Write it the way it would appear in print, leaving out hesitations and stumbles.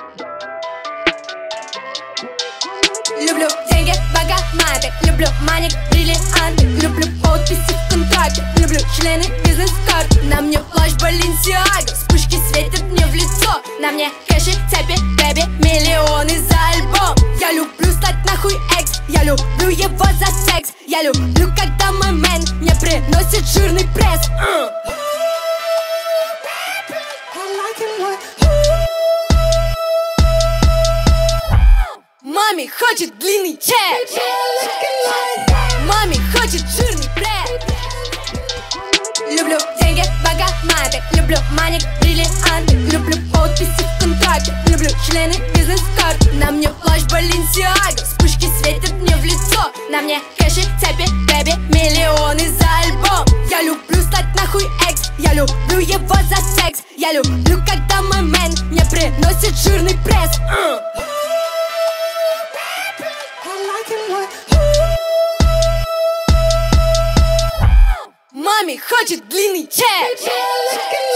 Люблю деньги, богоматы, люблю маник, бриллианты, люблю подписи в контракте, люблю члены, бизнес-карты. На мне плащ Balenciaga, вспышки светят мне в лицо. На мне кэши, цепи, бэби, миллионы за альбом. Я люблю стать нахуй экс, я люблю его за секс. Я люблю, когда мой мэн мне приносит жирный пресс. Маме хочет длинный чек, маме хочет жирный пресс. Люблю деньги, богоматы, люблю маник, бриллианты, люблю подписи в контракте, люблю члены, бизнес-карты. На мне плащ Balenciaga, вспышки светят мне в лицо. На мне кэши, цепи, бэби, миллионы за альбом. Я люблю стать нахуй экс, я люблю его за секс. Я люблю, когда мой мэн мне приносит жирный пресс. Маме хочет длинный чек.